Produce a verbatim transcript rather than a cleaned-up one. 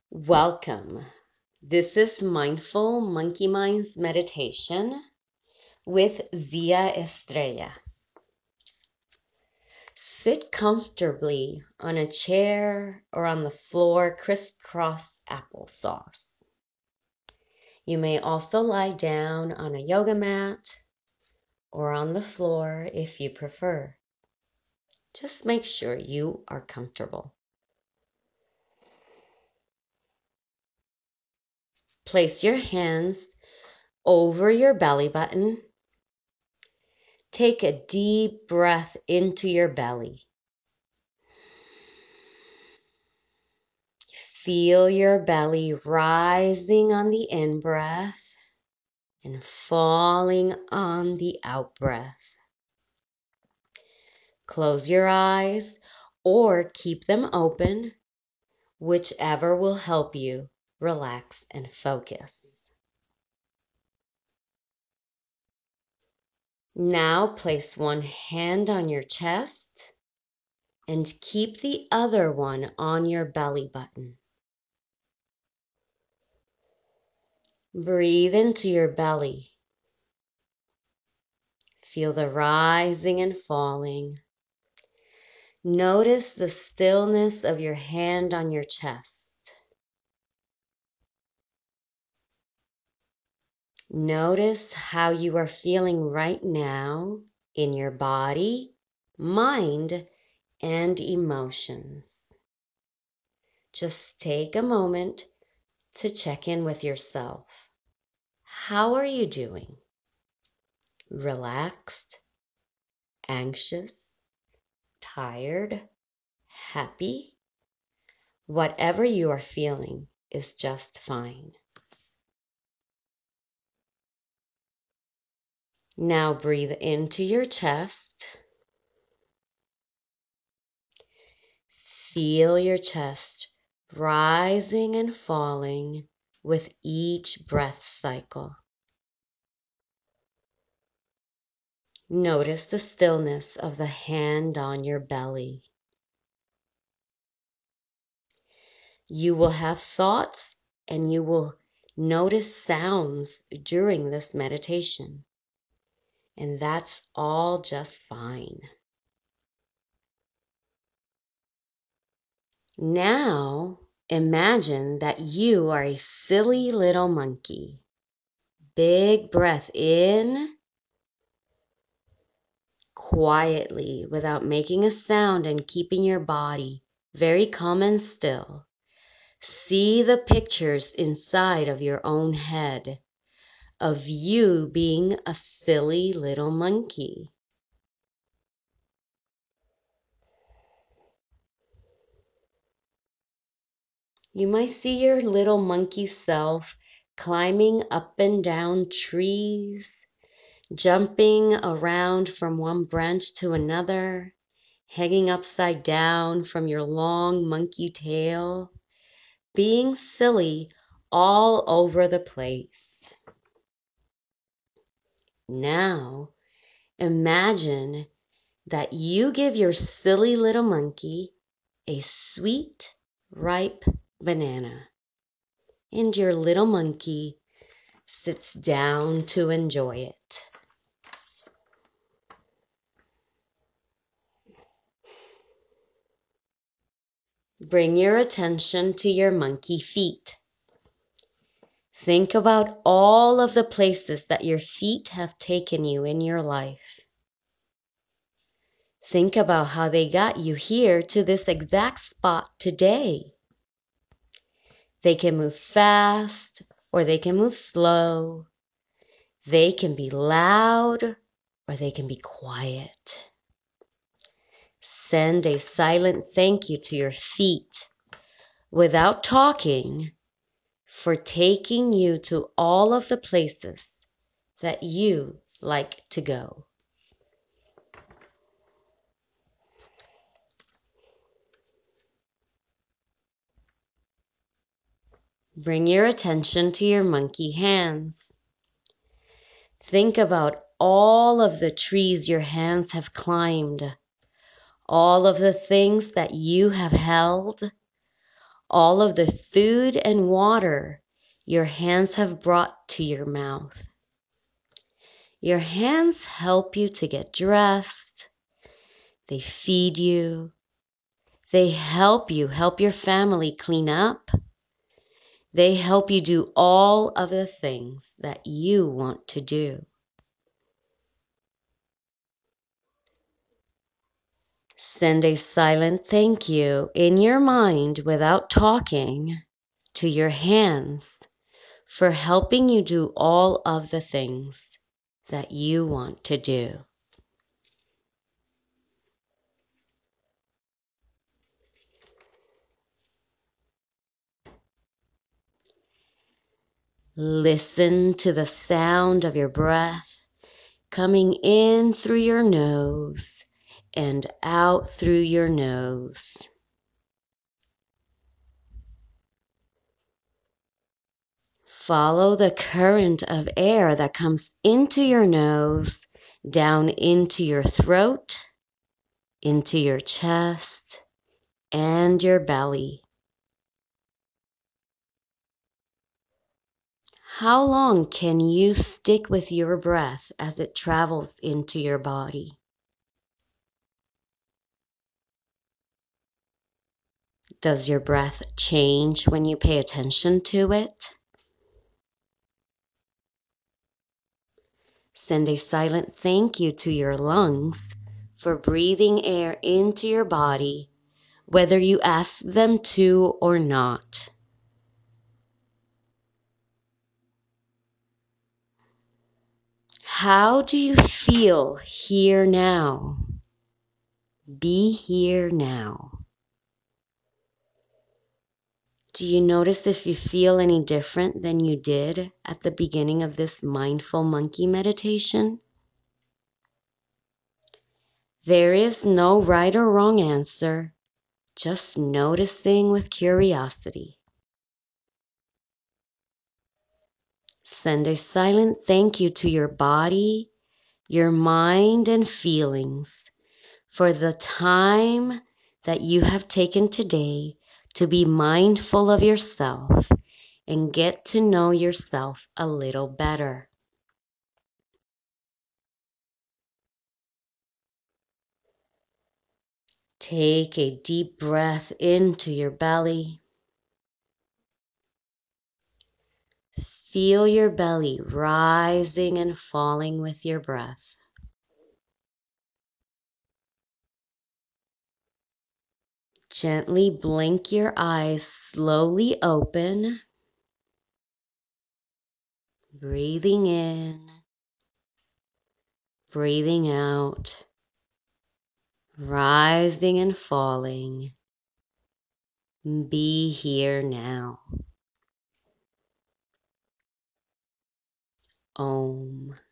Welcome. This is Mindful Monkey Minds Meditation with Zia Estrella. Sit comfortably on a chair or on the floor, crisscross applesauce. You may also lie down on a yoga mat or on the floor if you prefer. Just make sure you are comfortable. Place your hands over your belly button. Take a deep breath into your belly. Feel your belly rising on the in-breath and falling on the out-breath. Close your eyes or keep them open, whichever will help you relax and focus. Now place one hand on your chest and keep the other one on your belly button. Breathe into your belly. Feel the rising and falling. Notice the stillness of your hand on your chest. Notice how you are feeling right now in your body, mind, and emotions. Just take a moment to check in with yourself. How are you doing? Relaxed? Anxious? Tired? Happy? Whatever you are feeling is just fine. Now breathe into your chest. Feel your chest rising and falling with each breath cycle. Notice the stillness of the hand on your belly. You will have thoughts and you will notice sounds during this meditation. And that's all just fine. Now, imagine that you are a silly little monkey. Big breath in, quietly, without making a sound and keeping your body very calm and still. See the pictures inside of your own head of you being a silly little monkey. You might see your little monkey self climbing up and down trees, jumping around from one branch to another, hanging upside down from your long monkey tail, being silly all over the place. Now, imagine that you give your silly little monkey a sweet, ripe banana, and your little monkey sits down to enjoy it. Bring your attention to your monkey feet. Think about all of the places that your feet have taken you in your life. Think about how they got you here to this exact spot today. They can move fast or they can move slow. They can be loud or they can be quiet. Send a silent thank you to your feet without talking for taking you to all of the places that you like to go. Bring your attention to your monkey hands. Think about all of the trees your hands have climbed, all of the things that you have held, all of the food and water your hands have brought to your mouth. Your hands help you to get dressed. They feed you. They help you help your family clean up. They help you do all of the things that you want to do. Send a silent thank you in your mind without talking to your hands for helping you do all of the things that you want to do. Listen to the sound of your breath coming in through your nose and out through your nose. Follow the current of air that comes into your nose, down into your throat, into your chest, and your belly. How long can you stick with your breath as it travels into your body? Does your breath change when you pay attention to it? Send a silent thank you to your lungs for breathing air into your body, whether you ask them to or not. How do you feel here now? Be here now. Do you notice if you feel any different than you did at the beginning of this mindful monkey meditation? There is no right or wrong answer, just noticing with curiosity. Send a silent thank you to your body, your mind, and feelings for the time that you have taken today to be mindful of yourself and get to know yourself a little better. Take a deep breath into your belly. Feel your belly rising and falling with your breath. Gently blink your eyes slowly open, breathing in, breathing out, rising and falling. Be here now. Om.